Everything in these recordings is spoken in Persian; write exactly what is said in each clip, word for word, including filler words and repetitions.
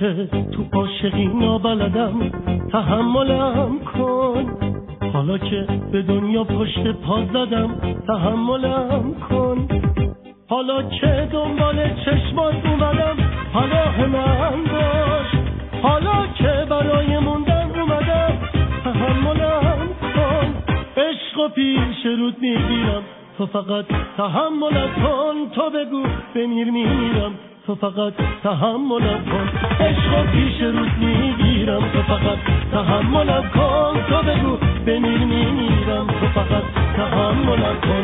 که تو عاشقی نابلدم تحملم کن، حالا که به دنیا پشت پا زدم تحملم کن، حالا که دنبال چشمات اومدم پناه من باش، حالا که برای موندن اومدم تحملم کن. عشق و پیش رود میگیرم تو فقط تحملم کن، تو بگو بمیر میمیرم تو فقط تحملم کن. عشق و پیش رود میگیرم تو فقط تحملم کن، تو بگو بمیر میمیرم تو فقط تحملم کن.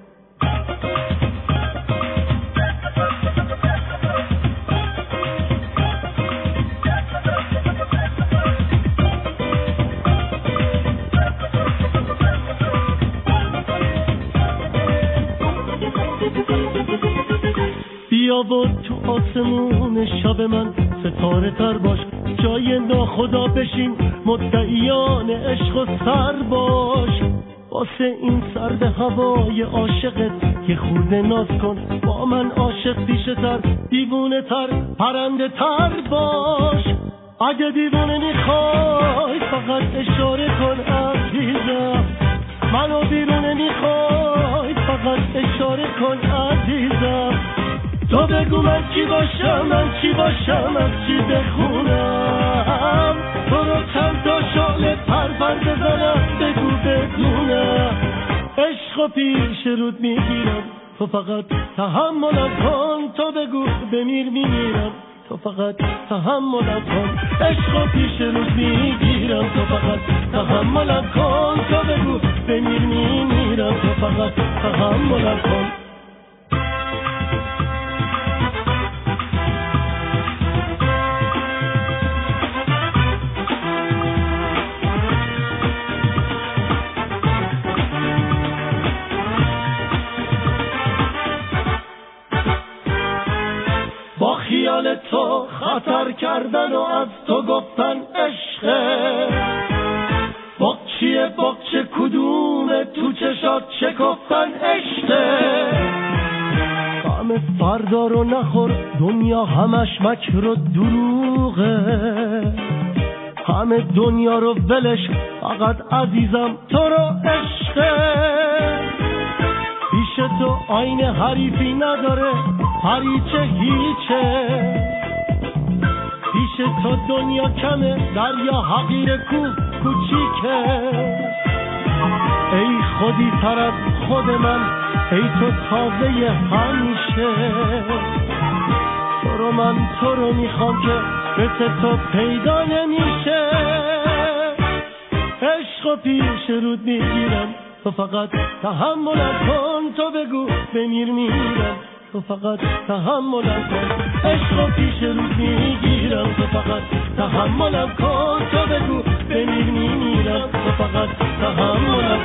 بیا و تو آسمون شب من ستاره تر باش، جای ناخدا بشین مدعیان عشق و سر باش، واسه این سرد هوای عاشقت یه خورده ناز کن، با من عاشق پیشه تر دیوونه تر پرنده تر باش. اگه دیوونه میخوای فقط اشاره کن عزیزم، منو بیرونه میخوای فقط اشاره کن عزیزم. تو بگو من چی باشم، من چی باشم، از چی بخونم، تو رو چند تا شعله پر پر بزنم بگو بدونم. عشق و پیش رود میگیرم تو فقط تحملم کن، تو بگو بمیر میمیرم تو فقط تحملم کن. عشق و پیش رود میگیرم تو فقط تحملم کن، تو بگو بمیر میمیرم تو فقط تحملم کن. با خیال تو خطر کردن و از تو گفتن عشقه، باغچیه باغچه کدومه تو چشات چه گفتن عشقه. غم فردا رو نخور دنیا همش مکر و دروغه، همه دنیا رو ولش فقط عزیزم تو رو عشقه. پیش تو آین حریفی نداره هریچه هیچه، پیش تو دنیا کمه دریا حقیر کو کوچیکه. ای خودی تر از خود من، ای تو تازه همیشه، تو رو من تو رو میخوام که مثل تو پیدا نمیشه. عشق و پیش رود میگیرم تو فقط تحملم کن، تو بگو بمیر میمیرم تو فقط تحملم کن. عشق و پیش رود میگیرم تو فقط تحملم کن، تو بگو بمیر میمیرم تو فقط تحملم